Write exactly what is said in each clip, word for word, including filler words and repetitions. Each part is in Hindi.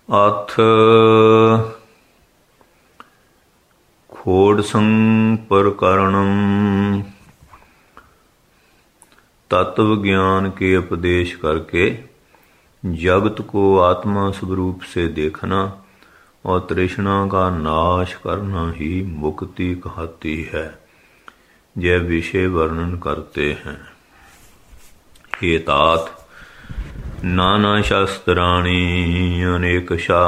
अथ खोडसंप्रकरणम। तत्व ज्ञान के उपदेश करके जगत को आत्मा स्वरूप से देखना और तृष्णा का नाश करना ही मुक्ति कहती है। यह विषय वर्णन करते हैं। हे तात, नाना शास्त्राणि अनेकशा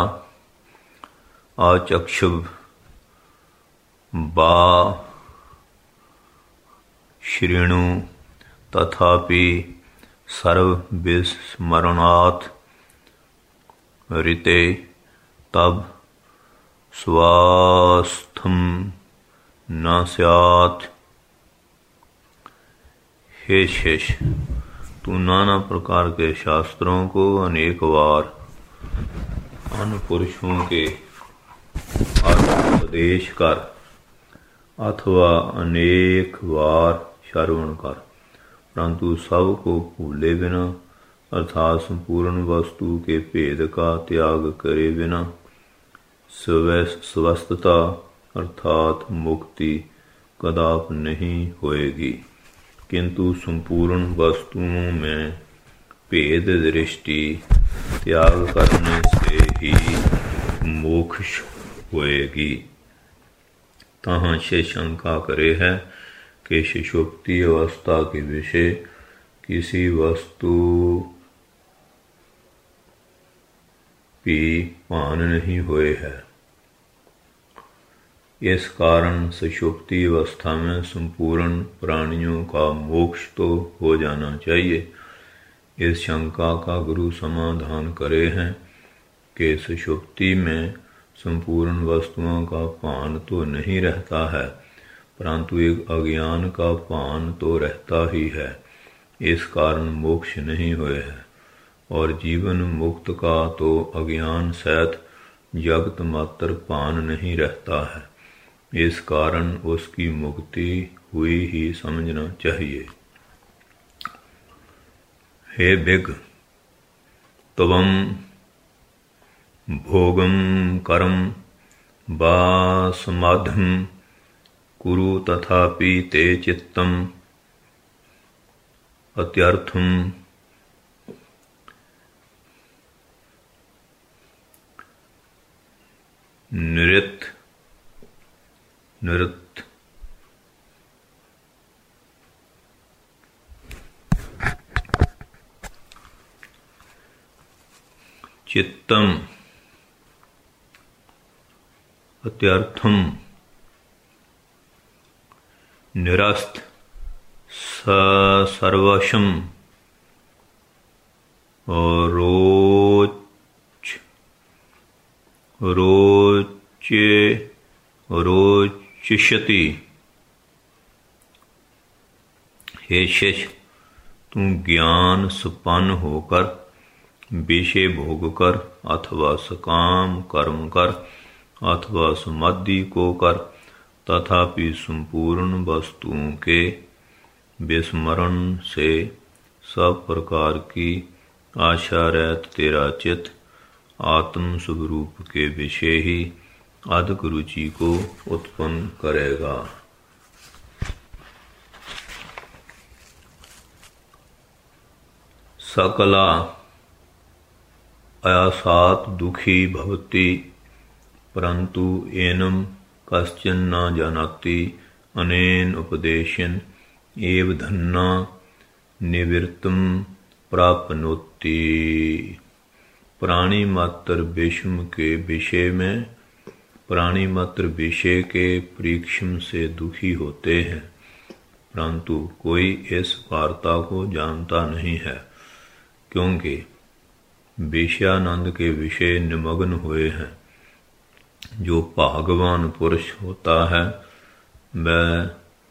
आचक्षु बा शृणु तथापि सर्वविस्मरणात् ऋते तब स्वास्थ्यं न स्यात्। हे शेष, तू नाना प्रकार के शास्त्रों को अनेक बार अन्य पुरुषों के उपदेश कर अथवा अनेक बार श्रवण कर, परंतु सब को भूले बिना अर्थात संपूर्ण वस्तु के भेद का त्याग करे बिना स्वस्थता अर्थात मुक्ति कदाप नहीं होएगी। किंतु संपूर्ण वस्तुओं में भेद दृष्टि त्याग करने से ही मोक्ष होएगी। तहाँ से शंका करे है कि सुषुप्ति अवस्था के विषय किसी वस्तु भी भान नहीं हुए है। इस कारण सुषुप्ति अवस्था में संपूर्ण प्राणियों का मोक्ष तो हो जाना चाहिए। इस शंका का गुरु समाधान करे हैं कि सुषुप्ति में संपूर्ण वस्तुओं का भान तो नहीं रहता है, परंतु एक अज्ञान का भान तो रहता ही है। इस कारण मोक्ष नहीं हुए है और जीवन मुक्त का तो अज्ञान सहित जगत मात्र भान नहीं रहता है। इस कारण उसकी मुक्ति हुई ही समझना चाहिए। हे भिग, त्वं भोगम कर्म वा समाधिं कुरु तथापि ते चित्तम अत्यर्थम निरत निरत चित्तम अत्यर्थम निरस्त सर्वशम और रोच रोचे रोचिष्यति। हे शेष, तू ज्ञान संपन्न होकर विषय भोग कर अथवा सकाम कर्म कर अथवा समाधि को कर, तथापि संपूर्ण वस्तुओं के विस्मरण से सब प्रकार की आशा रहित तेरा चित्त आत्म स्वरूप के विषय ही अधिक रुचि को उत्पन्न करेगा। सकला आयासात दुखी भवति परंतु एनम कश्चन न जानाति अनेन उपदेशन एव धन्ना निवृत्तम प्राप्नोति। प्राणी मात्र विषम के विषय में प्राणी मात्र विषय के परीक्षण से दुखी होते हैं, परंतु कोई इस वार्ता को जानता नहीं है, क्योंकि विषयानंद के विषय निमग्न हुए हैं। जो भागवान पुरुष होता है वह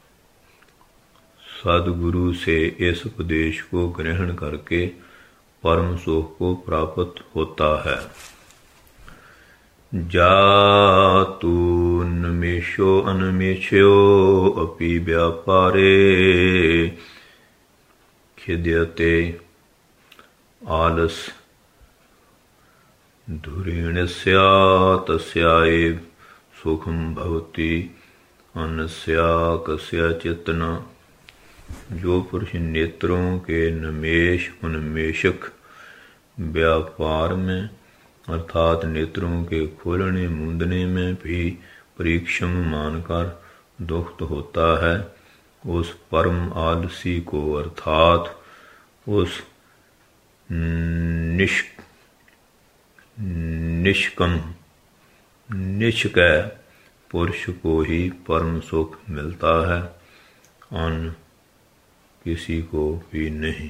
सद्गुरु से इस उपदेश को ग्रहण करके परम सुख को प्राप्त होता है। जातु निमेषो अनिमेषो अपि व्यापारे खिद्यते आलस धुरीणस्या तस्या एव सुखम भवति अन्यस्या कस्याचित् न। जो पुरुष नेत्रों के निमेष उन्मेषक व्यापार में अर्थात नेत्रों के खोलने मूंदने में भी परीक्षम मानकर दुखत होता है, उस परम आलसी को अर्थात उस निष् निष्कम निष्कय पुरुष को ही परम सुख मिलता है, अन्य किसी को भी नहीं।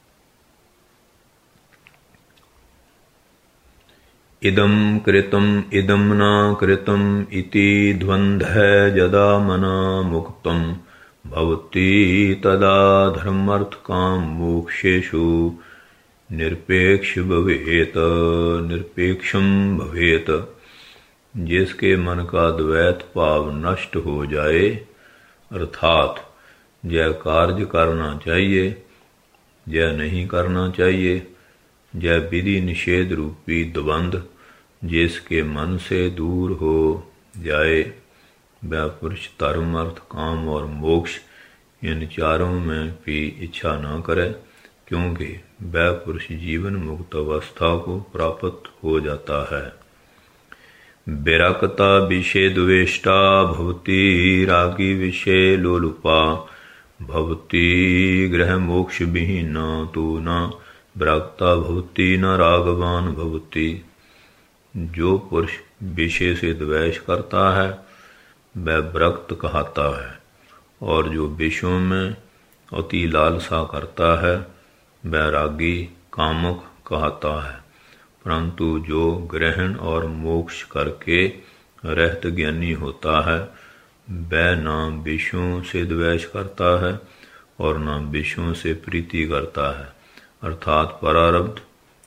इदं कृतं इदं न कृतं इति द्वन्द्वः यदा मना मुक्तं भवति तदा धर्मार्थकाम मोक्षेषु निरपेक्ष भवेत निरपेक्षम भवेत। जिसके मन का द्वैत भाव नष्ट हो जाए अर्थात यह कार्य करना चाहिए यह नहीं करना चाहिए, यह विधि निषेध रूपी द्वंद्व जिसके मन से दूर हो जाए, वह पुरुष धर्म अर्थ काम और मोक्ष इन चारों में भी इच्छा न करे, क्योंकि वह पुरुष जीवन मुक्त अवस्था को प्राप्त हो जाता है। विरक्ता विषय द्वेष्टा भवति रागी विषय लोलुपा भवति ग्रह मोक्ष विहीना तो न विरक्ता भवति न रागवान भवति। जो पुरुष विषय से द्वेष करता है वह विरक्त कहता है, और जो विषयों में अति लालसा करता है वह रागी कामक कहता है। परंतु जो ग्रहण और मोक्ष करके रहत ज्ञानी होता है वह न विषयों से द्वेष करता है और न विषयों से प्रीति करता है, अर्थात परारब्ध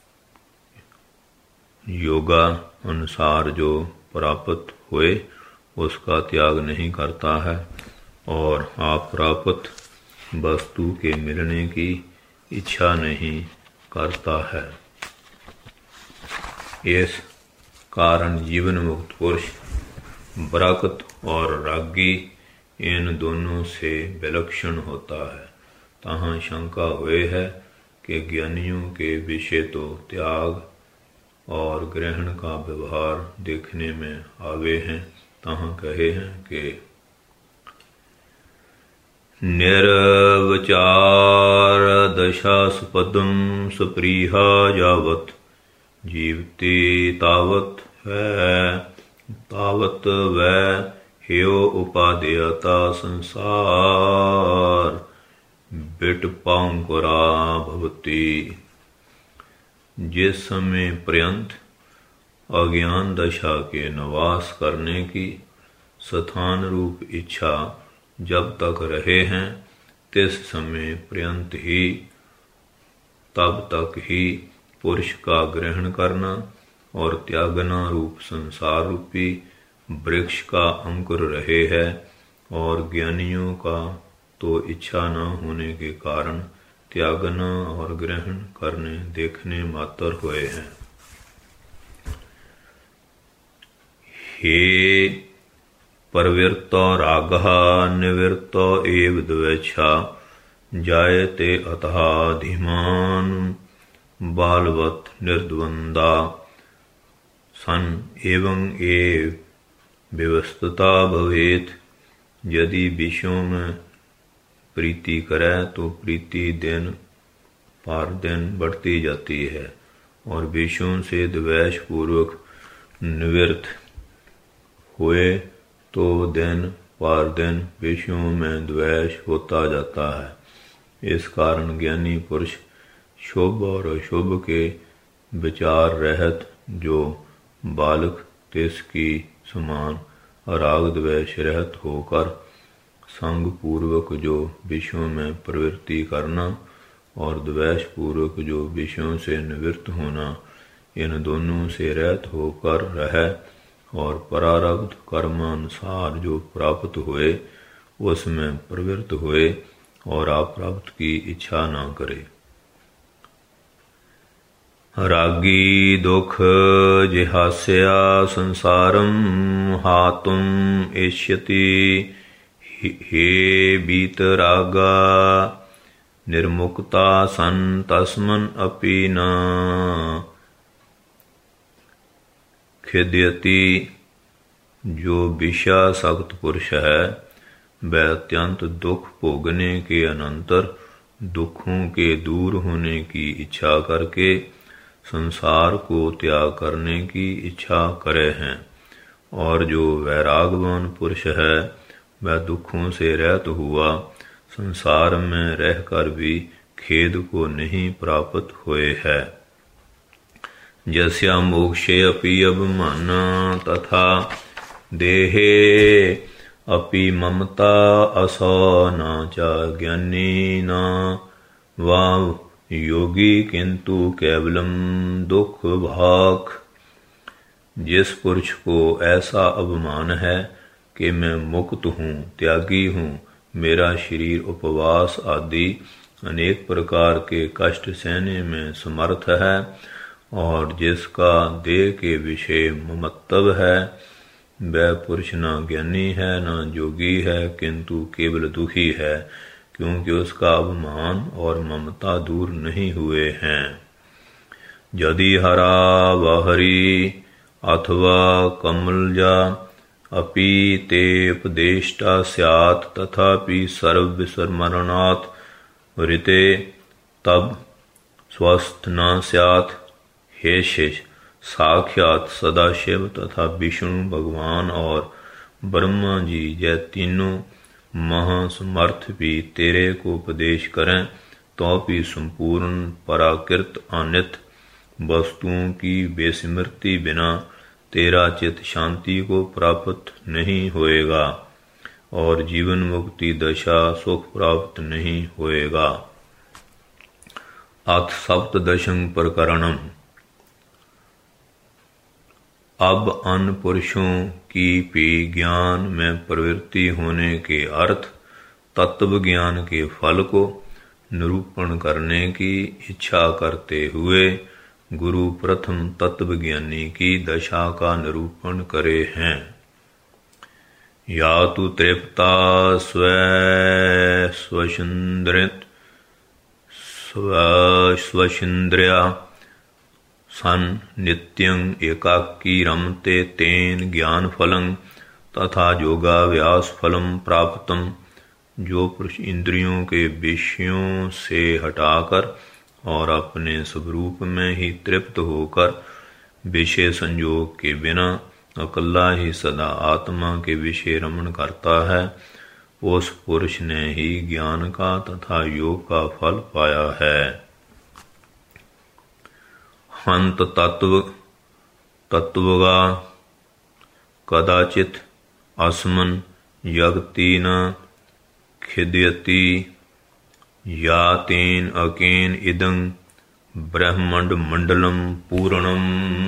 योगा अनुसार जो प्राप्त हुए उसका त्याग नहीं करता है और अप्राप्त वस्तु के मिलने की इच्छा नहीं करता है। इस कारण जीवन मुक्त पुरुष विरक्त और रागी इन दोनों से विलक्षण होता है। तहाँ शंका हुए है कि ज्ञानियों के विषय तो त्याग और ग्रहण का व्यवहार देखने में आवे हैं, तहाँ कहे हैं कि निर्वचार दशास्पदम सुप्रीहा यावत् जीवति तावत् है तावत् वै हेयो उपादेयता संसार बिटपांकुरा भवति। जिस समय पर्यंत अज्ञान दशा के निवास करने की स्थान रूप इच्छा जब तक रहे हैं तिस समय पर्यंत ही तब तक ही पुरुष का ग्रहण करना और त्यागना रूप संसार रूपी वृक्ष का अंकुर रहे है, और ज्ञानियों का तो इच्छा न होने के कारण त्यागना और ग्रहण करने देखने मात्र हुए हैं। हे प्रवृत्त रागः निवृत्त एव द्वेषा जायते अतः धीमान बालवत् निर्द्वंदा सन एवं एव व्यवस्थता भवेत। यदि विषयों में प्रीति करे तो प्रीति दिन पार दिन बढ़ती जाती है, और विषयों से द्वेष पूर्वक निवृत्त हुए तो दिन पार दिन विषयों में द्वेष होता जाता है। इस कारण ज्ञानी पुरुष शुभ और अशुभ के विचार रहत जो बालक तिसकी समान राग द्वेष रहित होकर संग पूर्वक जो विषयों में प्रवृत्ति करना और द्वेष पूर्वक जो विषयों से निवृत्त होना, इन दोनों से रहित होकर रहे और प्रारब्ध कर्मानुसार जो प्राप्त हुए उसमें प्रवृत्त हुए और अप्राप्त की इच्छा न करे। रागी दुख जिहास्या संसारम हातुम एष्यति हे बीतरागा निर्मुक्ता सन तस्मन अपि न खिद्यति। जो विषयासक्त पुरुष है वह अत्यंत दुख भोगने के अनंतर दुखों के दूर होने की इच्छा करके संसार को त्याग करने की इच्छा करे हैं, और जो वैरागवान पुरुष है वह दुखों से रहित हुआ संसार में रहकर भी खेद को नहीं प्राप्त हुए है। जस्या मोक्षे अपि अभिमाना तथा देहे अपि ममता असौ न च ज्ञानी न वा योगी किंतु केवलम दुख भाग। जिस पुरुष को ऐसा अभिमान है कि मैं मुक्त हूँ, त्यागी हूँ, मेरा शरीर उपवास आदि अनेक प्रकार के कष्ट सहने में समर्थ है, और जिसका देह के विषय ममत्व है, वह पुरुष न ज्ञानी है न योगी है, किंतु केवल दुखी है, क्योंकि उसका अभिमान और ममता दूर नहीं हुए हैं। यदि हरा वहरी अथवा कमलजा अपि ते उपदेष्टा स्यात् तथापि सर्वविस्मरणात् वृते तब स्वस्थ न स्यात्। हे शेष, साक्षात सदाशिव तथा विष्णु भगवान और ब्रह्मा जी जय तीनों महासमर्थ भी तेरे को उपदेश करें तो भी संपूर्ण पराकृत अनित वस्तुओं की बेस्मृति बिना तेरा चित्त शांति को प्राप्त नहीं होएगा और जीवन मुक्ति दशा सुख प्राप्त नहीं होएगा। अथ सप्तदशं प्रकरणम। अब अन्य पुरुषों की भी ज्ञान में प्रवृत्ति होने के अर्थ तत्व ज्ञान के फल को निरूपण करने की इच्छा करते हुए गुरु प्रथम तत्व ज्ञानी की दशा का निरूपण करे हैं। या तु तृप्ता स्व स्वशिंद्रित स्वशिंद्रिया सन नित्यं एकाकी रमते तेन ज्ञान फलं तथा योगाभ्यास फलम प्राप्तम। जो पुरुष इंद्रियों के विषयों से हटाकर और अपने स्वरूप में ही तृप्त होकर विषय संयोग के बिना अकेला ही सदा आत्मा के विषय रमण करता है, उस पुरुष ने ही ज्ञान का तथा योग का फल पाया है। हंत तत्व तत्वगा कदाचित अस्मन् यगति न खिद्यति या तेन अकेन इदं ब्रह्मांड मंडलम पूर्णम।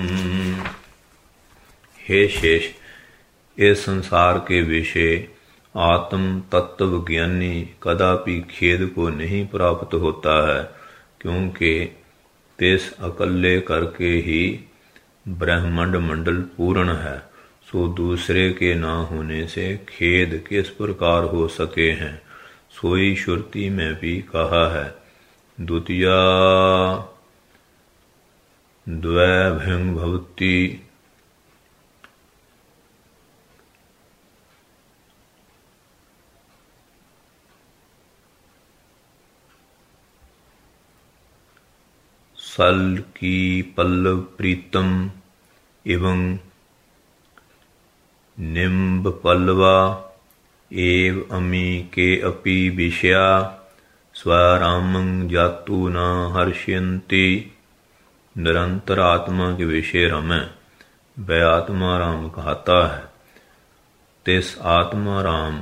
हे शेष, इस संसार के विषय आत्म तत्व ज्ञानी कदापि खेद को नहीं प्राप्त होता है, क्योंकि तेस अकल्ले करके ही ब्रह्मांड मंडल पूर्ण है, सो दूसरे के ना होने से खेद किस प्रकार हो सके हैं। सोई श्रुति में भी कहा है, द्वितीया द्वैभंग भवति सल की पल्लव प्रीतम एवं निम्ब पल्लवा एव अमी के अपि विषया स्वरामं जातु न हर्षयन्ति। निरंतर आत्मा के विषय रमें, वह आत्मा राम कहता है। तिस आत्मा राम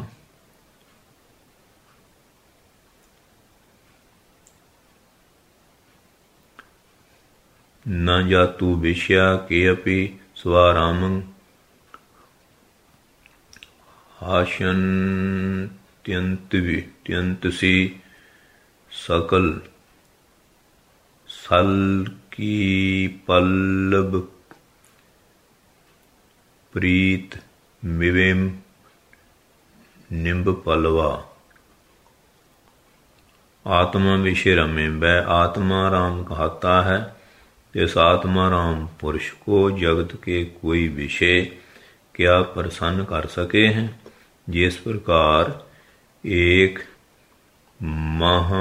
न जातु विषया के अपि स्वरामं हास्यन्त्यन्तसी सकल सल की पल्लव प्रीत मिवेम निम्ब पलवा। आत्मा विषय रमे वह आत्मा राम कहता है। इस आत्मा राम पुरुष को जगत के कोई विषय क्या प्रसन्न कर सके हैं। जिस प्रकार एक महा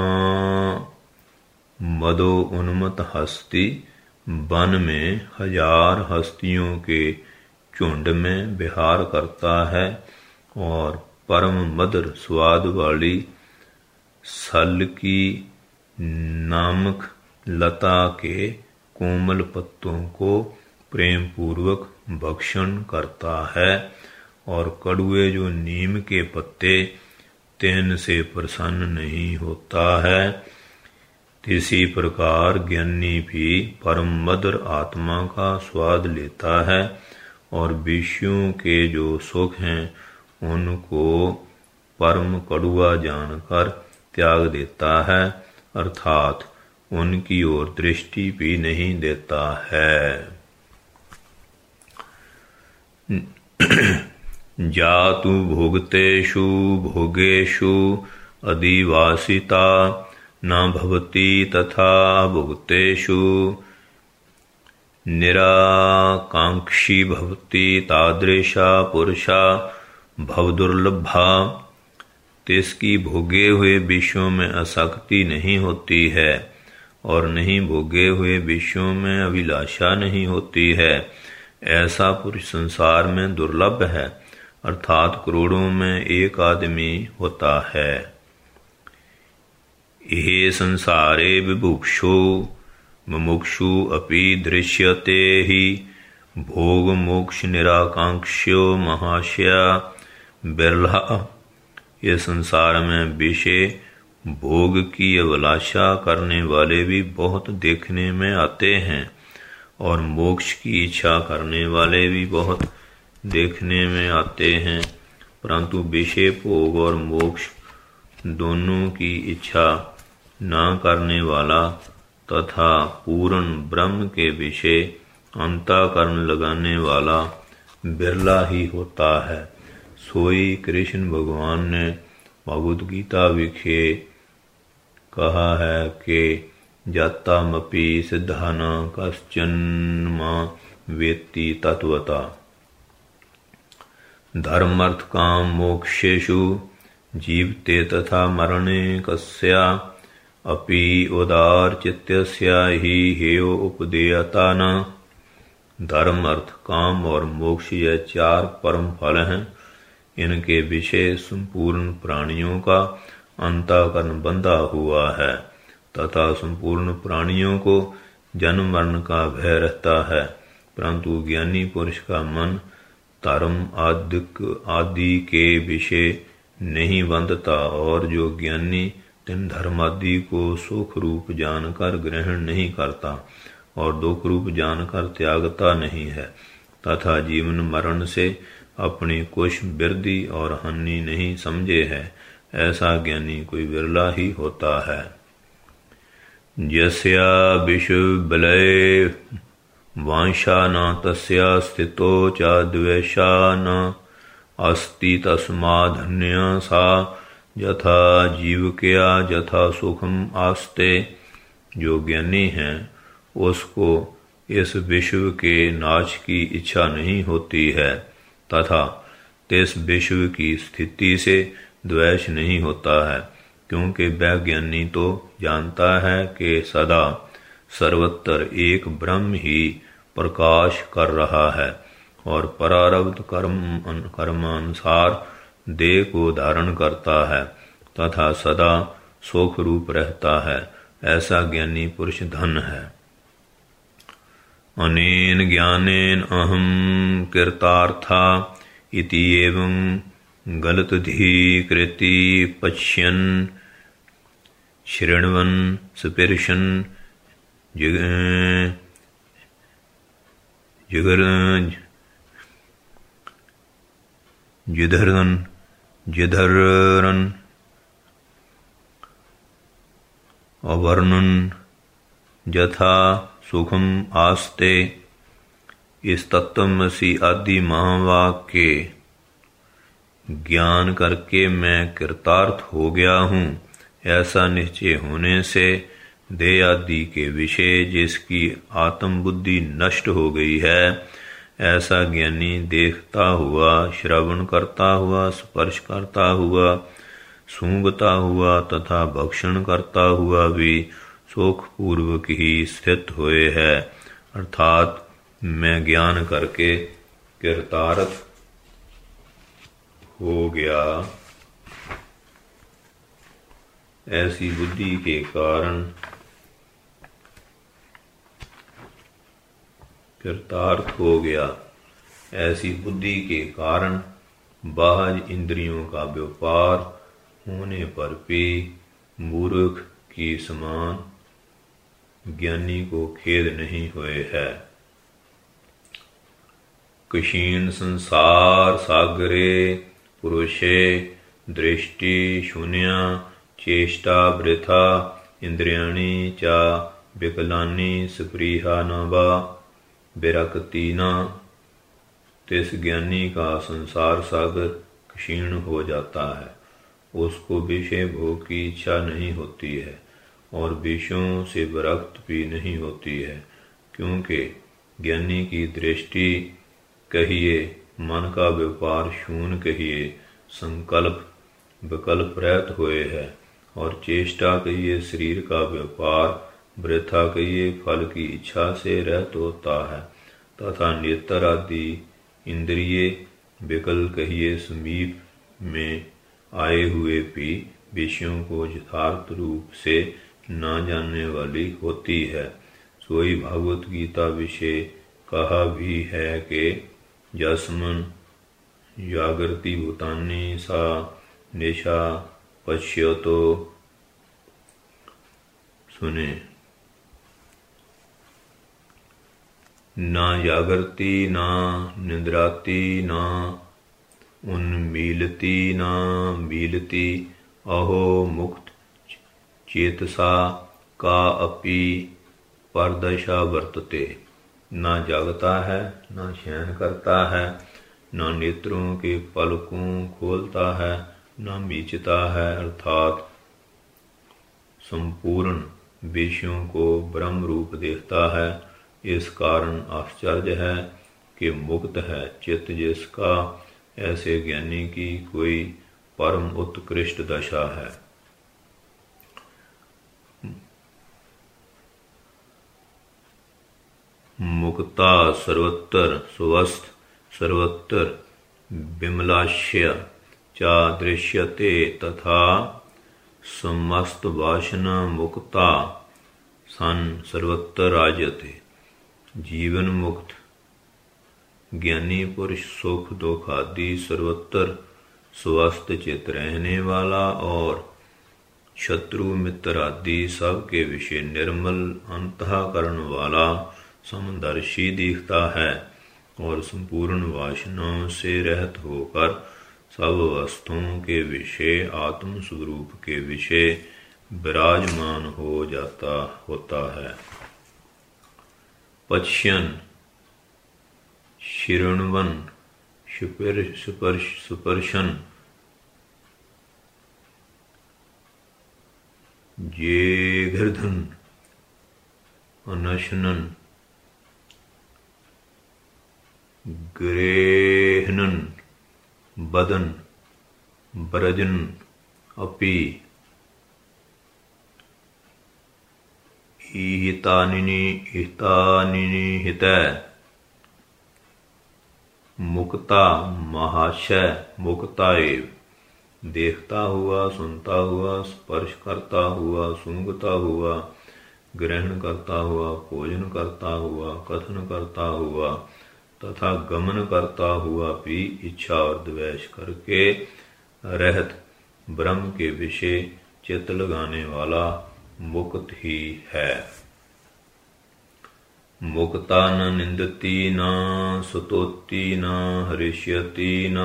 मदो उन्मत्त हस्ती वन में हजार हस्तियों के झुंड में विहार करता है और परम मधुर स्वाद वाली सल की नामक लता के कोमल पत्तों को प्रेम पूर्वक भक्षण करता है और कड़ुए जो नीम के पत्ते तेन से प्रसन्न नहीं होता है। इसी प्रकार ज्ञानी भी परम मधुर आत्मा का स्वाद लेता है और विषयों के जो सुख हैं उनको परम कड़ुआ जानकर त्याग देता है, अर्थात उनकी ओर दृष्टि भी नहीं देता है। जातु भोगतेषु भोगेषु अधिवासिता न भवति तथा भोगतेषु निराकांक्षी भवति तादृशा पुरुषा भवदुर्लभा। तिसकी भोगे हुए विषयों में आसक्ति नहीं होती है और नहीं भोगे हुए विषयों में अभिलाषा नहीं होती है। ऐसा पुरुष संसार में दुर्लभ है, अर्थात करोड़ों में एक आदमी होता है। ये संसारे विभुक्षु मुमुक्षु अपि दृश्यते ही भोग मोक्ष निराकांक्षो महाशया बिरला। ये संसार में विषय भोग की अभिलाषा करने वाले भी बहुत देखने में आते हैं और मोक्ष की इच्छा करने वाले भी बहुत देखने में आते हैं, परंतु विषय भोग और मोक्ष दोनों की इच्छा न करने वाला तथा पूर्ण ब्रह्म के विषय अंतःकरण लगाने वाला बिरला ही होता है। सोई कृष्ण भगवान ने भगवद गीता विखे कहा है कि जातामपि सिद्धाना कश्चन मां वेत्ति तत्वता। धर्मर्थ काम मोक्षेषु जीवते तथा मरणे कस्या अपि उदार चित्तस्या ही हेयो उपदेयता न। धर्म अर्थ काम और मोक्ष यह चार परम फल हैं। इनके विषय संपूर्ण प्राणियों का अंतःकरण बंधा हुआ है तथा संपूर्ण प्राणियों को जन्म मरण का भय रहता है, परंतु ज्ञानी पुरुष का मन धर्म आदि के विषय नहीं बंधता और जो ज्ञानी तीन धर्म आदि को सुख रूप जानकर ग्रहण नहीं करता और दुख रूप जानकर त्यागता नहीं है तथा जीवन मरण से अपनी कुछ वृद्धि और हानि नहीं समझे है, ऐसा ज्ञानी कोई विरला ही होता है। यस्या विषुबलय वांशा न तस्या स्थितो च द्वेषा न अस्ति तस्माधन्य सा यथा जीवकया यथा सुखम आस्ते। जो ज्ञानी है उसको इस विश्व के नाश की इच्छा नहीं होती है तथा इस विश्व की स्थिति से द्वेष नहीं होता है, क्योंकि वह ज्ञानी तो जानता है कि सदा सर्वत्र एक ब्रह्म ही प्रकाश कर रहा है और प्रारब्ध कर्म कर्मानुसार देह को धारण करता है तथा सदा सुख रूप रहता है। ऐसा ज्ञानी पुरुष धन है। अनेन ज्ञानेन अहम कृतार्था इति एवं गलतधि कृति पश्यन् शृण्वन् स्पर्शन् जिगर जिधरन जिधरन अवर्णन यथा सुखम आस्ते। इस तत्वमसी आदि महावाक्य के ज्ञान करके मैं कृतार्थ हो गया हूँ, ऐसा निश्चय होने से देह आदि के विषय जिसकी आत्म बुद्धि नष्ट हो गई है, ऐसा ज्ञानी देखता हुआ, श्रवण करता हुआ, स्पर्श करता हुआ, सूंघता हुआ तथा भक्षण करता हुआ भी सुख पूर्वक ही स्थित हुए है। अर्थात मैं ज्ञान करके कृतार्थ हो गया, ऐसी बुद्धि के कारण कृतार्थ हो गया ऐसी बुद्धि के कारण बाह्य इंद्रियों का व्यापार होने पर भी मूर्ख की समान ज्ञानी को खेद नहीं हुए है। क्षीण संसार सागरे पुरुषे दृष्टि शून्या चेष्टा वृथा इंद्रियाणि चा विकलानि स्पृहा न वा विरक्ति न। तिस ज्ञानी का संसार सागर क्षीण हो जाता है, उसको विषय भोग की इच्छा नहीं होती है और विषयों से विरक्त भी नहीं होती है, क्योंकि ज्ञानी की दृष्टि कहिए, मन का व्यापार शून्य कहिए, संकल्प विकल्प रहित हुए है, और चेष्टा कहिए शरीर का व्यापार वृथा कहिए फल की इच्छा से रहित होता है, तथा नेत्र आदि इंद्रिय विकल कहिए समीप में आए हुए भी विषयों को यथार्थ रूप से न जानने वाली होती है। सोई भागवत गीता विषय कहा भी है कि यस्मन जागृति भूतानि सा निशा पश्यतो। सुने, ना जागृति ना निद्राती ना उन्मीलती ना मीलती अहो मुक्त चेतसा का अपि परदशा वर्तते। ना जागता है, ना शयन करता है, ना नेत्रों के पलकों खोलता है, ना मीचता है, अर्थात संपूर्ण विषयों को ब्रह्म रूप देखता है। इस कारण आश्चर्य है कि मुक्त है चित्त जिसका, ऐसे ज्ञानी की कोई परम उत्कृष्ट दशा है। मुक्ता सर्वत्र स्वस्थ सर्वत्र विमलाश्य चा दृश्यते तथा समस्त वासना मुक्ता सन सर्वत्र राजते। जीवन मुक्त ज्ञानी पुरुष सुख दुख आदि सर्वत्र स्वस्थ चित रहने वाला और शत्रु मित्र आदि सब के विषय निर्मल अंतःकरण वाला समदर्शी दिखता है, और संपूर्ण वासनाओं से रहित होकर सब वस्तुओं के विषय आत्म स्वरूप के विषय विराजमान हो जाता होता है। पश्यन शिरणवन सुपर्शन जेघर्धन अनशनन ग्रेहनन बदन ब्रजन अपि हितानिनि हितानिनि हितै मुक्ता महाशय मुक्ता एव। देखता हुआ, सुनता हुआ, स्पर्श करता हुआ, सूंघता हुआ, ग्रहण करता हुआ, भोजन करता हुआ, कथन करता हुआ तथा गमन करता हुआ भी इच्छा और द्वेष करके रहत ब्रह्म के विषय चित्त लगाने वाला मुक्त ही है। मुक्ता न निंदती न स्तोति न हरिष्यति न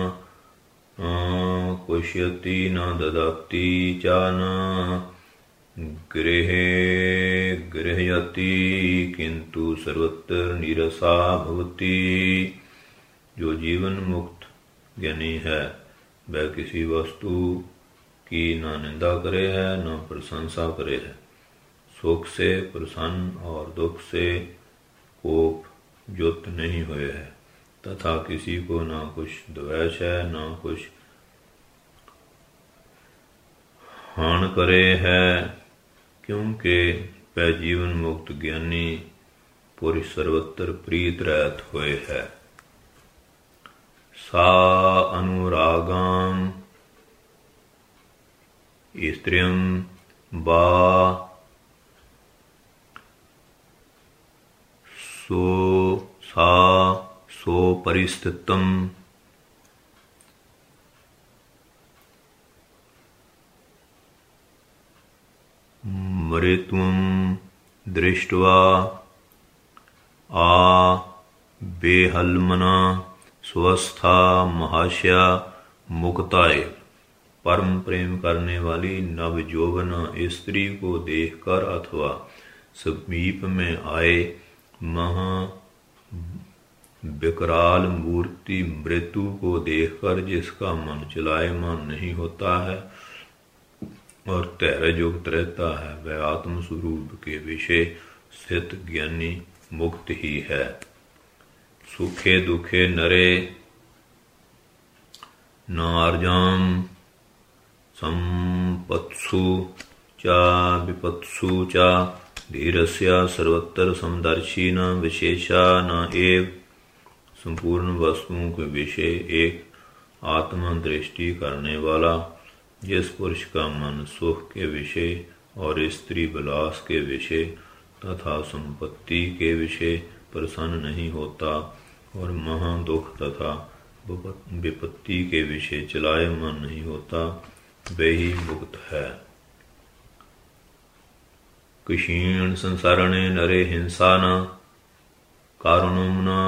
कुष्यति न ददाति च न गृहे गृह्यति किंतु सर्वत्र नीरसा भवति। जो जीवन मुक्त ज्ञानी है वह किसी वस्तु की न निंदा करे है न प्रशंसा करे है। सुख से प्रसन्न और दुख से कोप युक्त नहीं हुए है तथा किसी को न कुछ द्वेष है न कुछ हान करे है, क्योंकि वह जीवन मुक्त ज्ञानी पुरुष सर्वत्र प्रीत रहत हुए है। सा अनुरागाम स्त्रियम वा सो सा सो परिस्थितम मृत्वं दृष्ट्वा आ बेहलमना स्वस्था महाशया मुक्ताए। परम प्रेम करने वाली नवजौवना स्त्री को देखकर अथवा समीप में आए महा विकराल मूर्ति मृत्यु को देखकर जिसका मन चलायमान नहीं होता है और धैर्य युक्त रहता है वह आत्म स्वरूप के विषय स्थित ज्ञानी मुक्त ही है। सुखे दुखे नरे नार्जाम संपत्सु चा विपत्सु चा धीरस्या सर्वत्र समदर्शी न विशेषा न एव। संपूर्ण वस्तुओं के विषय एक आत्मा दृष्टि करने वाला जिस पुरुष का मन सुख के विषय और स्त्री विलास के विषय तथा संपत्ति के विषय प्रसन्न नहीं होता और महा दुख तथा विपत्ति के विषय चलायमान नहीं होता वही मुक्त है। क्षीण संसरणे नरे हिंसा न कारुणम न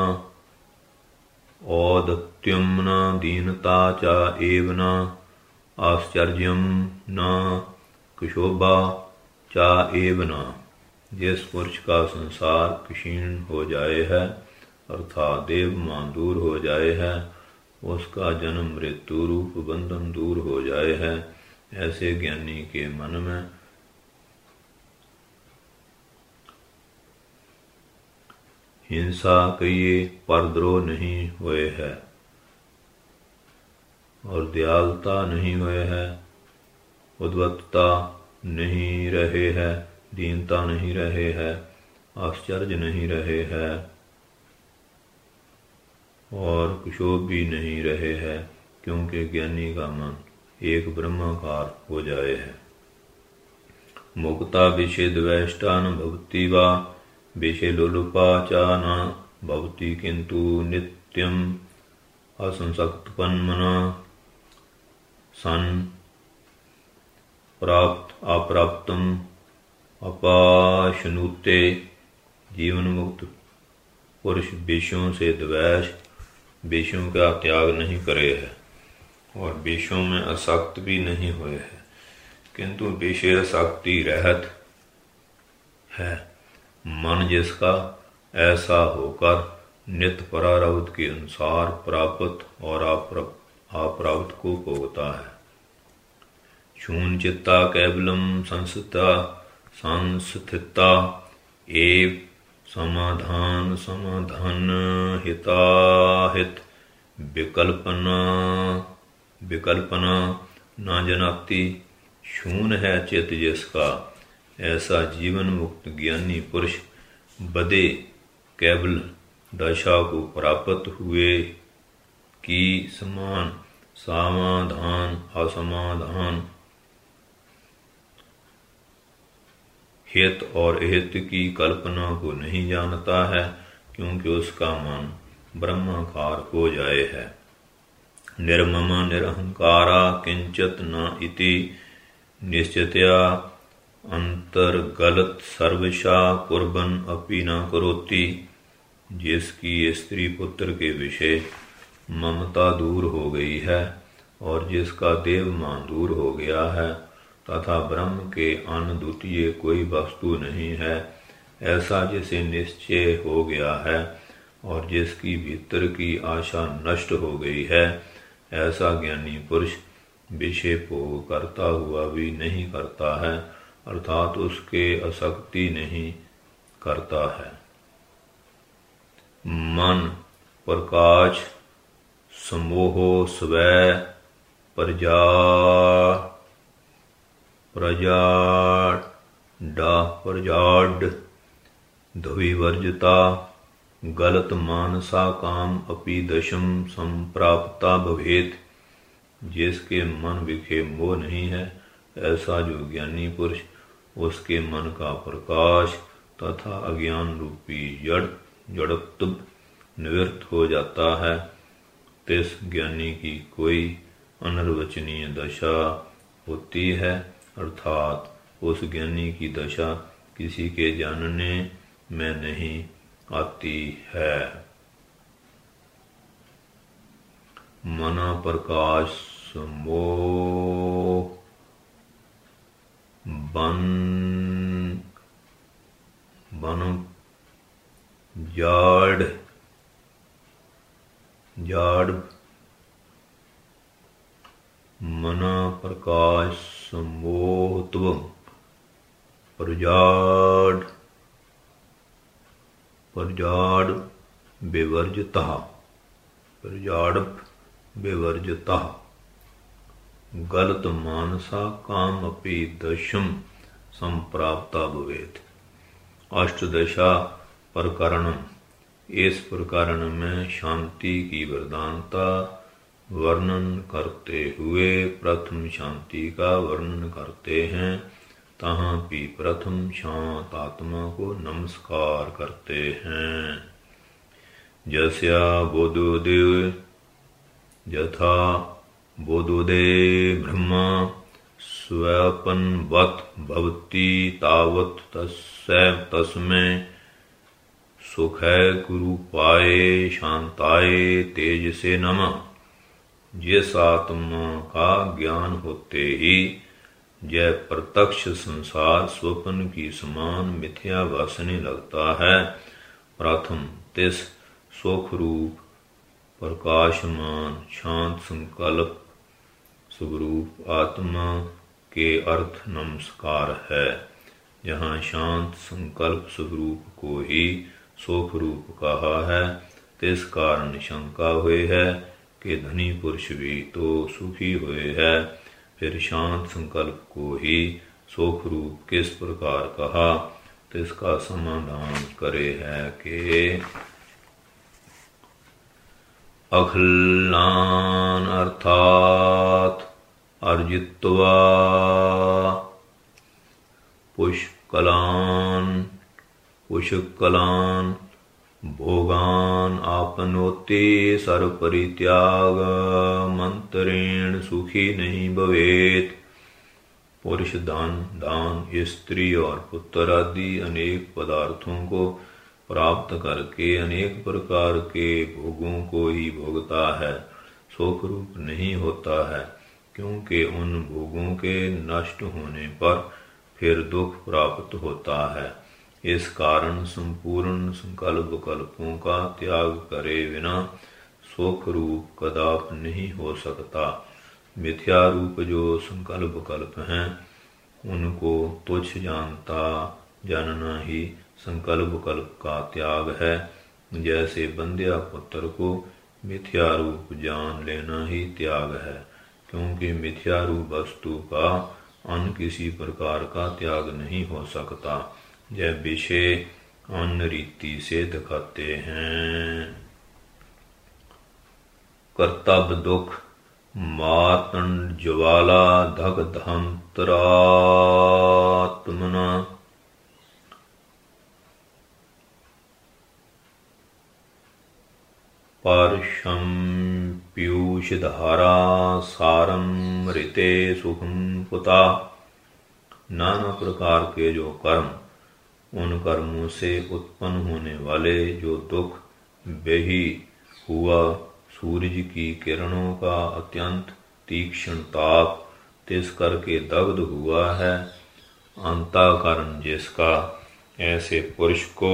औदत्यम न दीनता चा एव न आश्चर्यम न कुशोभा चा एव न। जिस पुरुष का संसार क्षीण हो जाए है अर्थात देव मान दूर हो जाए है, उसका जन्म मृत्यु रूप बंधन दूर हो जाए है, ऐसे ज्ञानी के मन में हिंसा कहिए परद्रोह नहीं हुए है और दयालुता नहीं हुए है, उद्वत्ता नहीं रहे है, दीनता नहीं रहे है, आश्चर्य नहीं रहे है और कुशोभ भी नहीं रहे है, क्योंकि ज्ञानी का मन एक ब्रह्माकार हो जाए है। मुक्ता विषय द्वेष्टा न भवति वा विषय लोलुपा चा न भवति किंतु नित्यम असंसक्तपन्मना सन प्राप्त अप्राप्तम अपाशनुते। जीवन मुक्त पुरुष विषयों से द्वेष विषयों का त्याग नहीं करे है और विषयों में आसक्त भी नहीं हुए है, किंतु विषय आसक्ति रहत है। मन जिसका ऐसा होकर नित्य प्रारब्ध के अनुसार प्राप्त और अप्राप्त को भोगता है। शून्य चित्ता केवलम संस्थिता संस्थिता एव समाधान समाधान हिताहित विकल्पना विकल्पना न जनाती। शून्य है चित्त जिसका ऐसा जीवन मुक्त ज्ञानी पुरुष बदे केवल दशा को प्राप्त हुए की समान समाधान असमाधान हित और हित की कल्पना को नहीं जानता है, क्योंकि उसका मन ब्रह्माकार हो जाए है। निर्मम निरहंकारा किंचित न इति निश्चितया अंतर्गलत सर्वशा कुर्बन अपि न करोति। जिसकी स्त्री पुत्र के विषय ममता दूर हो गई है और जिसका देव मान दूर हो गया है, तथा ब्रह्म के अन्य द्वितीय कोई वस्तु नहीं है, ऐसा जिसे निश्चय हो गया है और जिसकी भीतर की आशा नष्ट हो गई है, ऐसा ज्ञानी पुरुष विषय भोग करता हुआ भी नहीं करता है, अर्थात उसके आसक्ति नहीं करता है। मन प्रकाश समोह स्वै प्रजा प्रजाडा प्रजाड ध्विवर्जता गलत मानसा काम अपि दशम संप्राप्ता भवेत। जिसके मन विखे मोह नहीं है, ऐसा जो ज्ञानी पुरुष उसके मन का प्रकाश तथा अज्ञान रूपी जड़ जड़त्व निवृत्त हो जाता है, तिस ज्ञानी की कोई अनिर्वचनीय दशा होती है, अर्थात उस ज्ञानी की दशा किसी के जानने में नहीं आती है। मना प्रकाश मोह बन बन जाड़ जाड़ मना प्रकाश मोहत्व प्रजाड़ प्रजाड़ विवर्जता प्रजाड़ विवर्जता गलत मानसा काम अपि दशम संप्राप्ता भवेत। अष्टदशा प्रकरणम, इस प्रकरण में शांति की वरदानता वर्णन करते हुए प्रथम शांति का वर्णन करते हैं, तहाँ भी प्रथम शांत आत्मा को नमस्कार करते हैं। जस्या बोधोदय यथा बोधोदय ब्रह्मा स्वपनवत् भवति तावत् तस्य तस्मै सुखै कुरूपाय शांताय तेजसे नमः। जिस आत्मा का ज्ञान होते ही यह प्रत्यक्ष संसार स्वप्न की समान मिथ्या भासने लगता है, प्रथम तिस सुख रूप प्रकाशमान शांत संकल्प स्वरूप आत्मा के अर्थ नमस्कार है। जहाँ शांत संकल्प स्वरूप को ही सुख रूप कहा है, तिस कारण शंका हुई है कि धनी पुरुष भी तो सुखी हुए है, फिर शांत संकल्प को ही सुख रूप किस प्रकार कहा, तिसका समाधान करे है कि अखिलान अर्थात अर्जित्वा पुष्कलान पुष्कलान भोगान आपनोति सर्वपरित्याग मंत्रेण सुखी नहीं भवेत। पुरुष दान दान स्त्री और पुत्र आदि अनेक पदार्थों को प्राप्त करके अनेक प्रकार के भोगों को ही भोगता है, सुख रूप नहीं होता है, क्योंकि उन भोगों के नष्ट होने पर फिर दुख प्राप्त होता है। इस कारण संपूर्ण संकल्प कल्पों का त्याग करे बिना सुख रूप कदाप नहीं हो सकता। मिथ्या रूप जो संकल्प कल्प हैं, उनको तुच्छ जानता जानना ही संकल्प कल्प का त्याग है। जैसे बंध्या पुत्र को मिथ्या रूप जान लेना ही त्याग है, क्योंकि मिथ्या रूप वस्तु का अन्य किसी प्रकार का त्याग नहीं हो सकता। यह विषय अन्य रीति से दिखाते हैं। कर्तव्य दुख मातंड ज्वाला धक धंतरात्मना पार्श्वं पीयूष धारा सारम ऋते सुखम पुता। नाना प्रकार के जो कर्म, उन कर्मों से उत्पन्न होने वाले जो दुख, वही हुआ सूरज की किरणों का अत्यंत तीक्ष्ण ताप, तिस करके दग्ध हुआ है। अंतःकरण जिसका ऐसे पुरुष को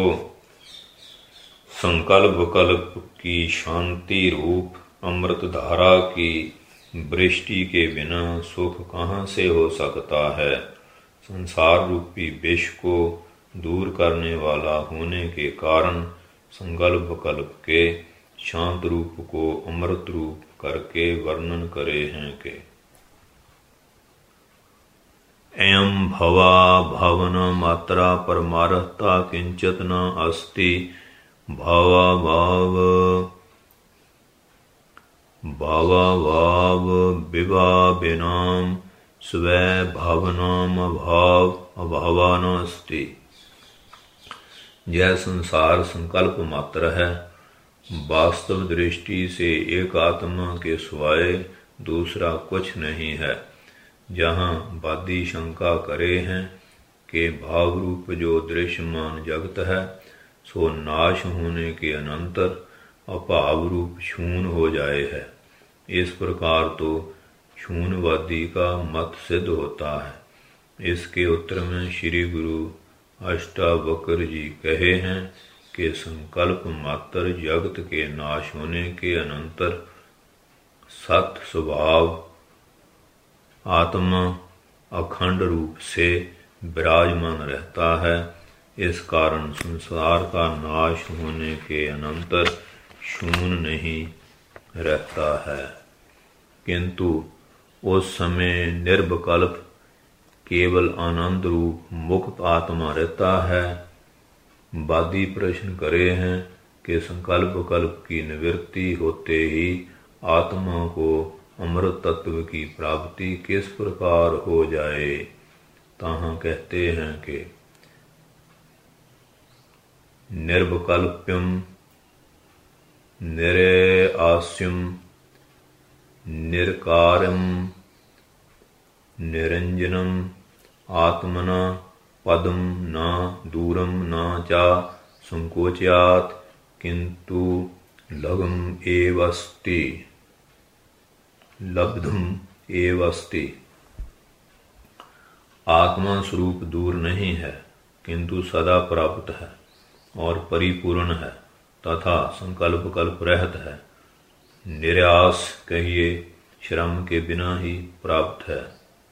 संकल्प कल्प की शांति रूप अमृत धारा की वृष्टि के बिना सुख कहाँ से हो सकता है। संसार रूपी विष को दूर करने वाला होने के कारण संकल्प कल्प के शांत रूप को अमृत रूप करके वर्णन करे हैं के एयं भवा भावना मात्रा परमार्थता किंचित न अस्ति। भावा भाव भावा भाव विभाविनाम स्वे भावनाम अभाव अभावा न अस्ति। यह संसार संकल्प मात्र है। वास्तव दृष्टि से एक आत्मा के सिवाय दूसरा कुछ नहीं है। जहाँ वादी शंका करे हैं कि भाव रूप जो दृश्यमान जगत है सो नाश होने के अनंतर अभाव रूप शून्य हो जाए है, इस प्रकार तो शून्यवादी का मत सिद्ध होता है। इसके उत्तर में श्री गुरु अष्टावक्र जी कहे हैं कि संकल्प मात्र जगत के नाश होने के अनंतर सत स्वभाव आत्मा अखंड रूप से विराजमान रहता है। इस कारण संसार का नाश होने के अनंतर शून्य नहीं रहता है, किंतु उस समय निर्विकल्प केवल आनंद रूप मुक्त आत्मा रहता है। वादी प्रश्न करे हैं कि संकल्प कल्प की निवृत्ति होते ही आत्मा को अमृत तत्व की प्राप्ति किस प्रकार हो जाए। तहाँ कहते हैं कि निर्विकल्प्यम निरआस्यम निर्कारम निरंजनम आत्मना पदम न दूरम न चा संकोच्यात् किंतु लघुम एवस्ति लब्धुम एवस्ति। आत्मा स्वरूप दूर नहीं है किंतु सदा प्राप्त है और परिपूर्ण है तथा संकल्प कल्प रहत है। निराश कहिए श्रम के बिना ही प्राप्त है।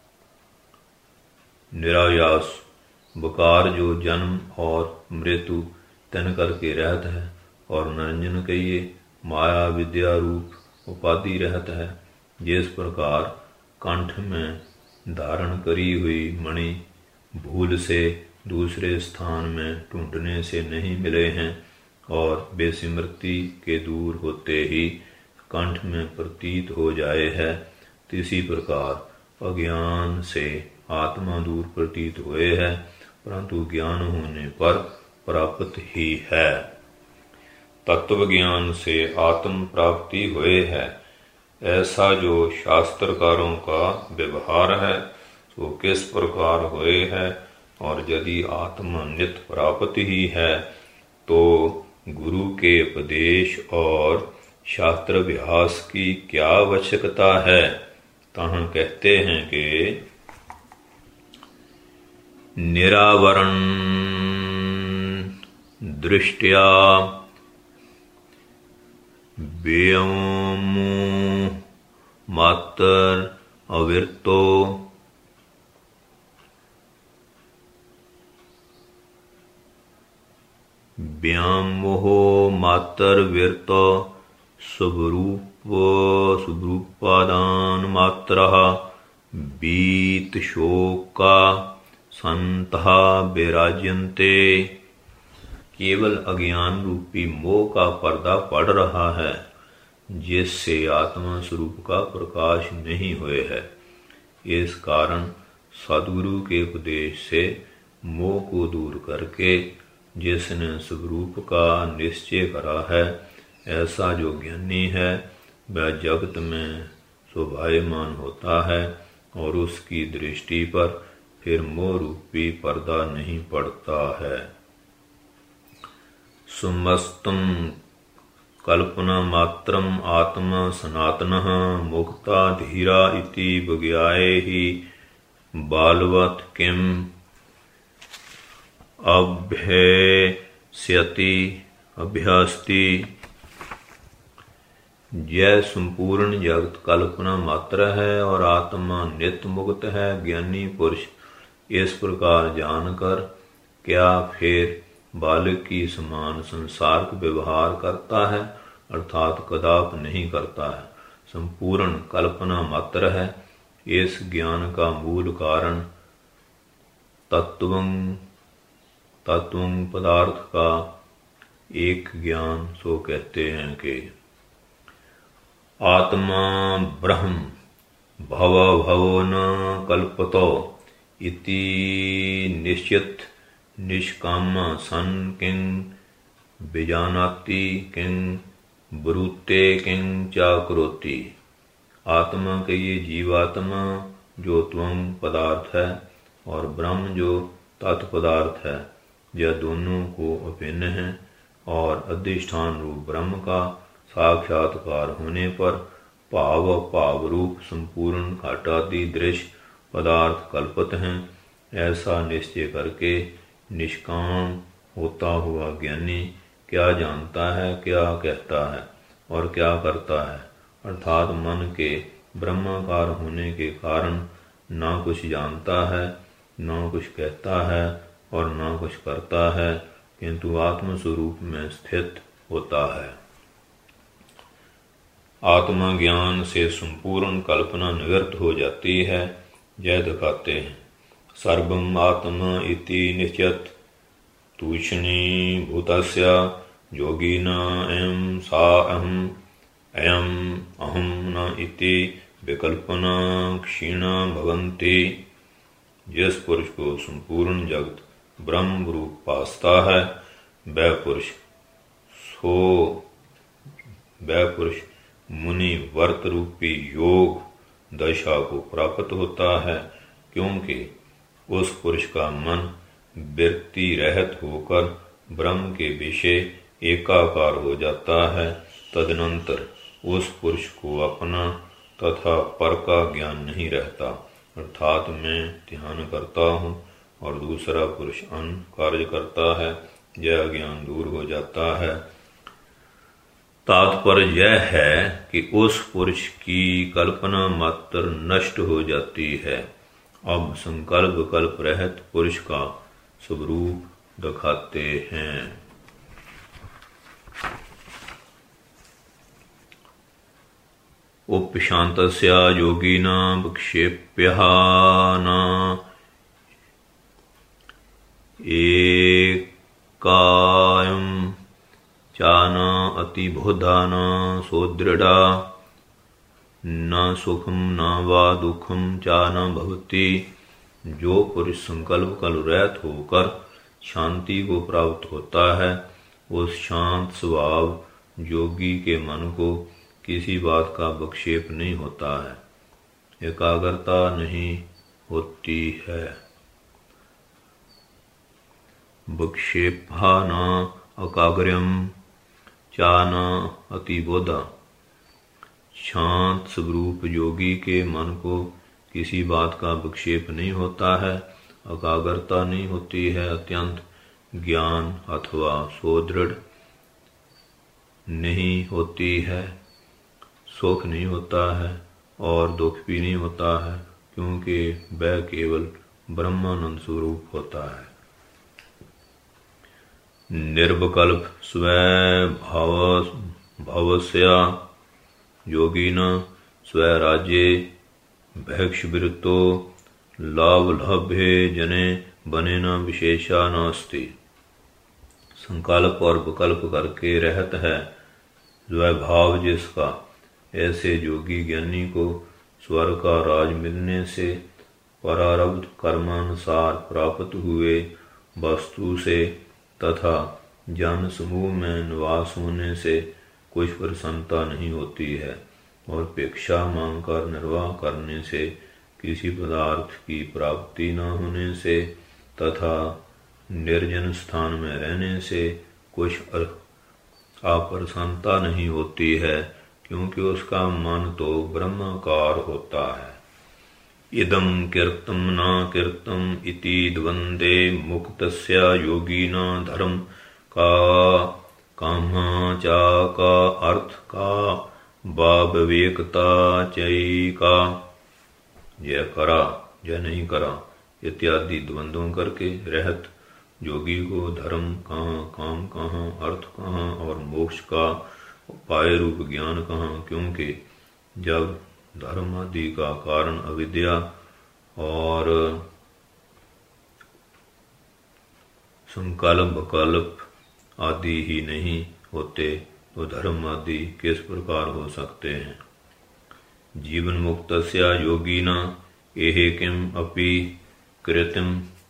निरायास बकार जो जन्म और मृत्यु तन करके रहत है, और निरंजन कहिए माया विद्या रूप उपाधि रहत है। जिस प्रकार कंठ में धारण करी हुई मणि भूल से दूसरे स्थान में ढूंढने से नहीं मिले हैं और वे स्मृति के दूर होते ही कंठ में प्रतीत हो जाए है, इसी प्रकार अज्ञान से आत्मा दूर प्रतीत हुए है, परंतु ज्ञान होने पर प्राप्त ही है। तत्व ज्ञान से आत्म प्राप्ति हुए है, ऐसा जो शास्त्रकारों का व्यवहार है तो किस प्रकार हुए है। और यदि आत्मा नित्य प्राप्त ही है तो गुरु के उपदेश और शास्त्र अभ्यास की क्या आवश्यकता है। तहाँ कहते हैं कि निरावरण दृष्टिया व्योमो मात्र अविरतो व्यामोहो मात्र विरत स्वरूप स्वरूपादान मात्र बीत शोका संता विराजन्ते। केवल अज्ञान रूपी मोह का पर्दा पड़ रहा है, जिससे आत्मा स्वरूप का प्रकाश नहीं हुए है। इस कारण सद्गुरु के उपदेश से मोह को दूर करके जिसने स्वरूप का निश्चय करा है, ऐसा जो ज्ञानी है वह जगत में शोभायमान होता है और उसकी दृष्टि पर फिर मोह रूपी पर्दा नहीं पड़ता है। सुमस्तम कल्पना मात्रम आत्मा सनातनः मुक्ता धीरा इति विज्ञाये हि बालवत् किम अभ्यस्यति अभ्यास्ति। यह संपूर्ण जगत कल्पना मात्र है और आत्मा नित्य मुक्त है। ज्ञानी पुरुष इस प्रकार जानकर क्या फिर बालक की समान संसार का व्यवहार करता है, अर्थात कदापि नहीं करता है। संपूर्ण कल्पना मात्र है। इस ज्ञान का मूल कारण तत्वं तत्वं पदार्थ का एक ज्ञान सो कहते हैं कि आत्मा ब्रह्म भव भवो न कल्पतो इति निश्चित निष्काम सन किं विजानाति किं ब्रूते किं चा करोति। आत्मा के ये जीवात्मा जो त्वं पदार्थ है और ब्रह्म जो तत्पदार्थ है, यह दोनों को अभिन्न है और अधिष्ठान रूप ब्रह्म का साक्षात्कार होने पर भाव भाव रूप संपूर्ण घटादि दृश्य पदार्थ कल्पित हैं। ऐसा निश्चय करके निष्काम होता हुआ ज्ञानी क्या जानता है, क्या कहता है और क्या करता है, अर्थात मन के ब्रह्माकार होने के कारण ना कुछ जानता है, ना कुछ कहता है और ना कुछ करता है, किंतु आत्म स्वरूप में स्थित होता है। आत्मा ज्ञान से संपूर्ण कल्पना निवृत्त हो जाती है। यह दिखाते हैं सर्वम आत्मा इति निश्चित तूष्णी भूतस्य योगिना एम सा अहम अयम अहम न इति विकल्पना क्षीणा भवन्ति। जिस पुरुष को संपूर्ण जगत ब्रह्म रूप पासता है, वह पुरुष सो वह पुरुष मुनि वर्त रूपी योग दशा को प्राप्त होता है, क्योंकि उस पुरुष का मन विरक्ति रहित होकर ब्रह्म के विषय एकाकार हो जाता है। तदनंतर उस पुरुष को अपना तथा पर का ज्ञान नहीं रहता, अर्थात मैं ध्यान करता हूँ और दूसरा पुरुष अन्य कार्य करता है, यह ज्ञान दूर हो जाता है। तात्पर्य यह है कि उस पुरुष की कल्पना मात्र नष्ट हो जाती है। अब संकल्प कल्प रहित पुरुष का स्वरूप दिखाते हैं। उपशान्तस्य योगिना विक्षेप्यः न एकायं चान अतिबोधा न सोदृढ़ा न सुखम न वा दुखम चा न भवति। जो पुरुष संकल्प कलुरहित होकर शांति को प्राप्त होता है, उस शांत स्वभाव योगी के मन को किसी बात का विक्षेप नहीं होता है, एकाग्रता नहीं होती है। विक्षेपा न अकाग्र्यम चा न अतिबोधा। शांत स्वरूप योगी के मन को किसी बात का विक्षेप नहीं होता है, एकाग्रता नहीं होती है, अत्यंत ज्ञान अथवा सुदृढ़ नहीं होती है, सुख नहीं होता है और दुख भी नहीं होता है, क्योंकि वह केवल ब्रह्मानंद स्वरूप होता है। निर्विकल्प स्वभाव भवस्य योगिना स्वराज्ये भैक्षवृत्तो लाभ लभ्ये जने बने न विशेषा नास्ति। संकल्प और विकल्प करके रहत है स्वभाव जिसका, ऐसे योगी ज्ञानी को स्वर्ग का राज मिलने से प्रारब्ध कर्मानुसार प्राप्त हुए वस्तु से तथा जन समूह में निवास होने से कुछ प्रसन्नता नहीं होती है, और भिक्षा मांगकर निर्वाह करने से, किसी पदार्थ की प्राप्ति न होने से तथा निर्जन स्थान में रहने से कुछ अप्रसन्नता नहीं होती है, क्योंकि उसका मन तो ब्रह्माकार होता है। इदं कीर्तम न कीर्तम इति द्वंद्वे मुक्तस्य योगिना धर्म का कामा चा का अर्थ का विवेकता चई का, यह करा यह नहीं करा इत्यादि द्वंद्वों करके रहत योगी को धर्म कहाँ, काम कहाँ, अर्थ कहाँ और मोक्ष का उपाय रूप ज्ञान कहाँ, क्योंकि जब धर्म आदि का कारण अविद्या और संकल्प विकल्प आदि ही नहीं होते तो धर्म आदि किस प्रकार हो सकते हैं। जीवन मुक्तस्या योगिना एहे किम अपि कृतिम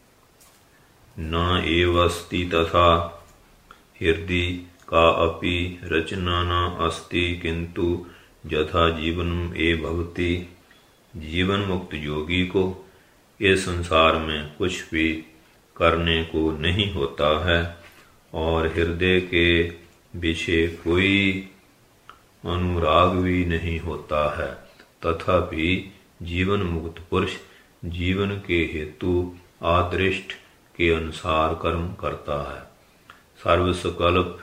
न एवस्ति तथा हृदय का अपि रचना न अस्ति किंतु यथा जीवनम ए भवति। जीवन मुक्त योगी को इस संसार में कुछ भी करने को नहीं होता है और हृदय के विषय कोई अनुराग भी नहीं होता है, तथापि जीवन मुक्त पुरुष जीवन के हेतु आदृष्ट के अनुसार कर्म करता है। सर्वसकल्प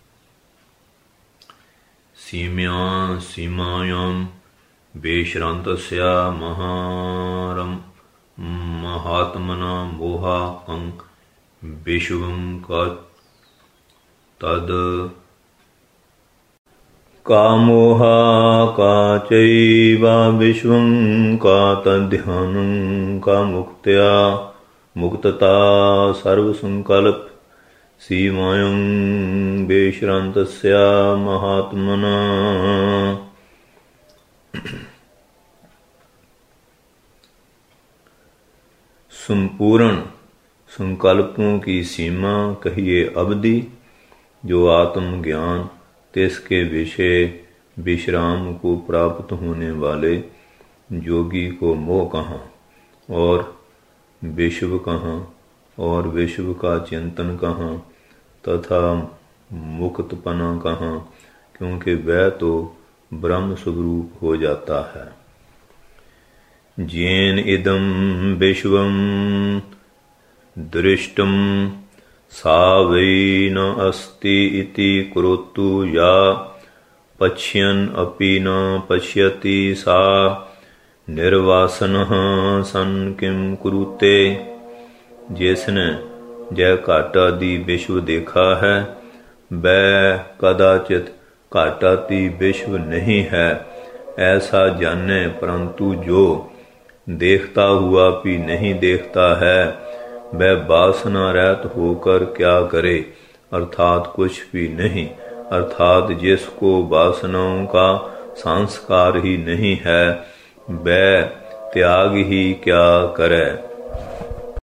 सीम्या सीमायां बेश्रांतस्या महारम महात्मना मोहा अंक विश्वं का तद का मोहा का चैवा विश्वं का तद्ध्यानं का मुक्त्या मुक्तता सर्वसंकल्प सीमायं बेश्रांतस्या महात्मना। संपूर्ण संकल्पों की सीमा कहिए अवधि, जो आत्म ज्ञान तिसके विषय विश्राम को प्राप्त होने वाले योगी को मोह कहाँ और विश्व कहाँ और विश्व का चिंतन कहाँ तथा मुक्तपना कहाँ, क्योंकि वह तो ब्रह्म स्वरूप हो जाता है। जेन इदं विश्वं दृष्टं सा वै न अस्ति इति करोतु या पश्यन् अपि न पश्यति सा निर्वासनः सन् किं कुरुते। जिसने जय घाटादि विश्व देखा है वह कदाचित घाटादि विश्व नहीं है ऐसा जाने, परंतु जो देखता हुआ भी नहीं देखता है वह वासना रहित होकर क्या करे, अर्थात कुछ भी नहीं। अर्थात जिसको वासनाओं का संस्कार ही नहीं है वह त्याग ही क्या करे।